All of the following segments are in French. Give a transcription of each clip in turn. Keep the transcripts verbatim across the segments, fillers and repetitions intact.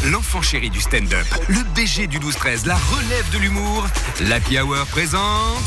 l'enfant chéri du stand-up, le B G du douze treize, la relève de l'humour, l'Happy Hour présente...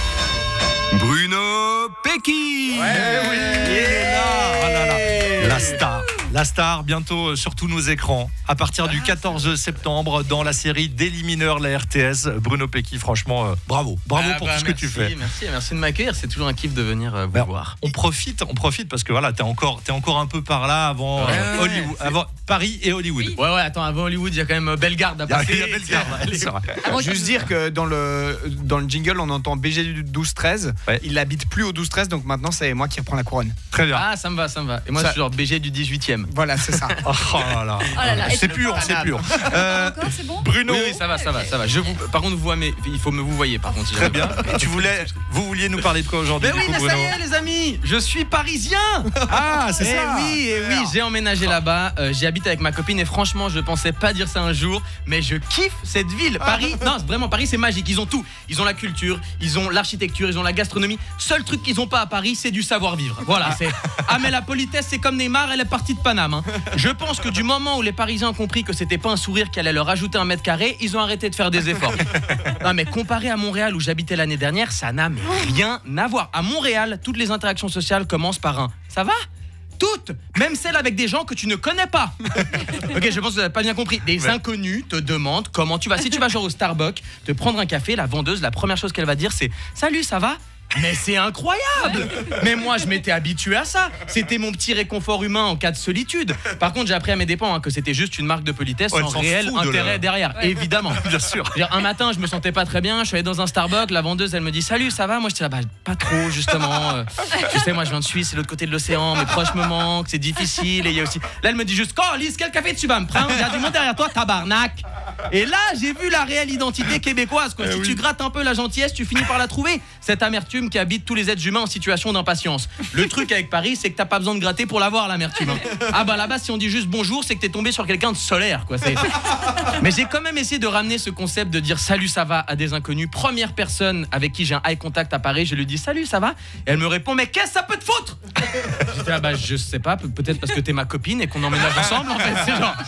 Bruno Pecky. Ouais, oui, il est là. Oh là là. La star. La star, bientôt sur tous nos écrans. À partir du quatorze septembre, dans la série Daily Mineur, la R T S. Bruno Pecky, franchement, euh, bravo. Bravo ah pour bah tout ce merci, que tu fais. Merci, merci de m'accueillir. C'est toujours un kiff de venir euh, vous Alors, voir. On profite, on profite parce que voilà, t'es encore, t'es encore un peu par là avant, Ouais, euh, ouais, Hollywood, c'est... avant Paris et Hollywood. Oui. Ouais, ouais, attends, avant Hollywood, il y a quand même Bellegarde à passer. Il y a Bellegarde, c'est vrai. Ah, juste dire que dans le, dans le jingle, on entend B G du douze treize. Ouais. Il habite plus au douze treize, donc maintenant, c'est moi qui reprends la couronne. Très bien. Ah, ça me va, ça me va. Et moi, Ça... je suis genre B G du dix-huitième. Voilà, c'est ça. Oh là là. Oh là là. C'est pur, c'est pur. Euh, Encore, c'est bon Bruno. Oui, oui, ça va, ça va, ça va. Je vous... Par contre, vous, mais il faut me vous voyez, par contre. Si Très bien. Et tu voulais, vous vouliez nous parler de quoi aujourd'hui, Mais du oui, coup, mais Bruno? ça y est, les amis, je suis parisien. Ah, c'est Eh ça. oui, eh oui, j'ai emménagé là-bas, euh, j'y habite avec ma copine et franchement, je pensais pas dire ça un jour, mais je kiffe cette ville. Paris, non, vraiment, Paris, c'est magique. Ils ont tout. Ils ont la culture, ils ont l'architecture, ils ont la gastronomie. Seul truc qu'ils ont pas à Paris, c'est du savoir-vivre. Voilà, c'est. Ah, mais la politesse, c'est comme Neymar, elle est partie de Paname. Hein. Je pense que du moment où les Parisiens ont compris que c'était pas un sourire qui allait leur ajouter un mètre carré, ils ont arrêté de faire des efforts. Non, mais comparé à Montréal où j'habitais l'année dernière, ça n'a mais rien à voir. À Montréal, toutes les interactions sociales commencent par un « ça va ?» Toutes, même celles avec des gens que tu ne connais pas. Ok, je pense que vous n'avez pas bien compris. Des ouais. inconnus te demandent comment tu vas. Si tu vas genre au Starbucks, te prendre un café, la vendeuse, la première chose qu'elle va dire, c'est « Salut, ça va ?» Mais c'est incroyable. Mais moi je m'étais habitué à ça. C'était mon petit réconfort humain en cas de solitude. Par contre j'ai appris à mes dépens hein, que c'était juste une marque de politesse ouais, sans réel intérêt de derrière ouais. Évidemment. Bien sûr. Un matin je me sentais pas très bien. Je suis allé dans un Starbucks. La vendeuse elle me dit salut ça va. Moi j'étais là bah pas trop justement euh, tu sais moi je viens de Suisse. C'est l'autre côté de l'océan. Mes proches me manquent. C'est difficile. Et il y a aussi là elle me dit juste oh Lise quel café tu vas me prendre. Il y a du monde derrière toi tabarnak. Et là j'ai vu la réelle identité québécoise quoi. Si oui. tu grattes un peu la gentillesse tu finis par la trouver. Cette amertume qui habite tous les êtres humains en situation d'impatience. Le truc avec Paris, c'est que t'as pas besoin de gratter pour l'avoir l'amertume. Ah bah là-bas, si on dit juste bonjour, c'est que t'es tombé sur quelqu'un de solaire, quoi. C'est... Mais j'ai quand même essayé de ramener ce concept de dire salut, ça va à des inconnus. Première personne avec qui j'ai un eye contact à Paris, je lui dis salut, ça va. Et elle me répond mais qu'est-ce que ça peut te foutre? J'étais là bah je sais pas, peut-être parce que t'es ma copine et qu'on emménage ensemble en fait. C'est genre.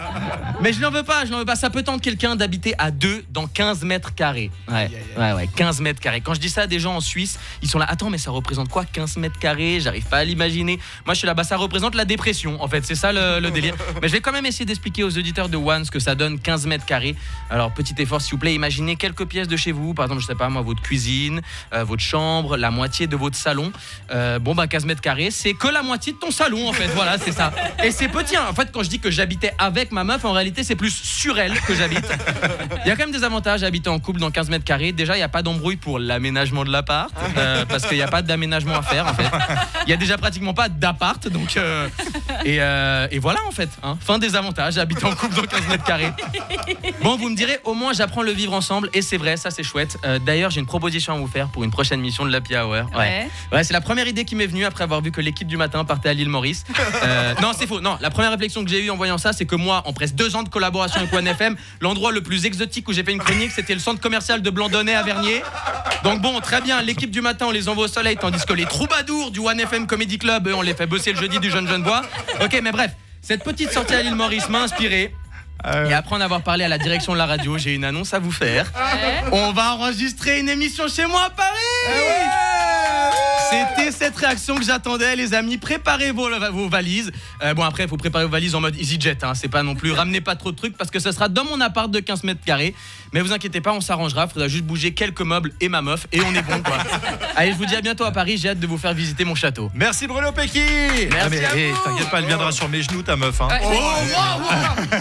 Mais je n'en veux pas, je n'en veux pas. Ça peut tenter quelqu'un d'habiter à deux dans quinze mètres carrés. Ouais, ouais, ouais, quinze mètres carrés. Quand je dis ça à des gens en Suisse, ils sont là, attends, mais ça représente quoi quinze mètres carrés? J'arrive pas à l'imaginer. Moi, je suis là, bah ça représente la dépression, en fait, c'est ça le, le délire. Mais je vais quand même essayer d'expliquer aux auditeurs de One ce que ça donne quinze mètres carrés. Alors, petit effort, s'il vous plaît, imaginez quelques pièces de chez vous, par exemple, je sais pas, moi, votre cuisine, euh, votre chambre, la moitié de votre salon. Euh, bon, bah, quinze mètres carrés, c'est que la moitié de ton salon, en fait, voilà, c'est ça. Et c'est petit, hein. En fait, quand je dis que j'habitais avec ma meuf, en réalité, c'est plus sur elle que j'habite. Il y a quand même des avantages à habiter en couple dans quinze mètres carrés. Déjà, il n'y a pas d'embrouille pour l'aménagement de l'appart, euh, parce qu'il n'y a pas d'aménagement à faire en fait. Il y a déjà pratiquement pas d'appart donc euh, et, euh, et voilà en fait hein. Fin des avantages habiter en couple dans quinze mètres carrés. Bon vous me direz au moins j'apprends le vivre ensemble et c'est vrai ça c'est chouette. Euh, d'ailleurs j'ai une proposition à vous faire pour une prochaine mission de l'Happy Hour. Ouais. Ouais. Ouais c'est la première idée qui m'est venue après avoir vu que l'équipe du matin partait à l'île Maurice. Euh, non c'est faux non la première réflexion que j'ai eue en voyant ça c'est que moi en presque deux ans de collaboration avec One F M l'endroit le plus exotique où j'ai fait une chronique c'était le centre commercial de Blandonnay à Vernier. Donc bon très bien l'équipe du matin on les envoie au soleil tandis que les troubadours du One F M Comedy Club eux, on les fait bosser le jeudi du Jeune Jeune Bois. Ok mais bref cette petite sortie à l'île Maurice m'a inspiré. Et après en avoir parlé à la direction de la radio j'ai une annonce à vous faire. On va enregistrer une émission chez moi à Paris. C'était cette réaction que j'attendais les amis. Préparez vos, vos valises. euh, Bon après il faut préparer vos valises en mode EasyJet hein. C'est pas non plus ramenez pas trop de trucs parce que ça sera dans mon appart de quinze mètres carrés. Mais vous inquiétez pas on s'arrangera. Faudra juste bouger quelques meubles et ma meuf et on est bon quoi. Allez je vous dis à bientôt à Paris. J'ai hâte de vous faire visiter mon château. Merci Bruno Pecky. Merci ah, mais, à hey, vous. T'inquiète pas elle viendra sur mes genoux ta meuf hein. Oh, wow, wow.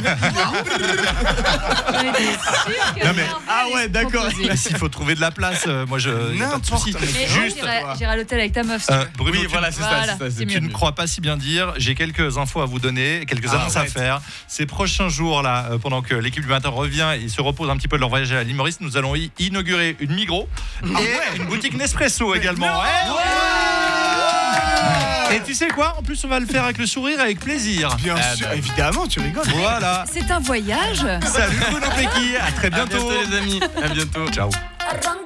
Non mais ah ouais d'accord. S'il faut trouver de la place euh, moi je n'importe juste j'irai à l'hôtel avec ta meuf. Euh, Bruno, oui, tu, voilà, c'est voilà, ça, c'est ça c'est tu ne crois pas si bien dire. J'ai quelques infos à vous donner, quelques ah, annonces ouais. à faire. Ces prochains jours là, euh, pendant que l'équipe du matin revient et se repose un petit peu de leur voyage à l'île Maurice, nous allons y inaugurer une Migros ah, et ouais. une boutique Nespresso également. Ouais. Ouais. Et tu sais quoi? En plus, on va le faire avec le sourire, avec plaisir. Bien ah, sûr, bah. évidemment, tu rigoles. Voilà. C'est un voyage. Salut Bruno Pecky, à très bientôt. À bientôt les amis. À bientôt. Ciao.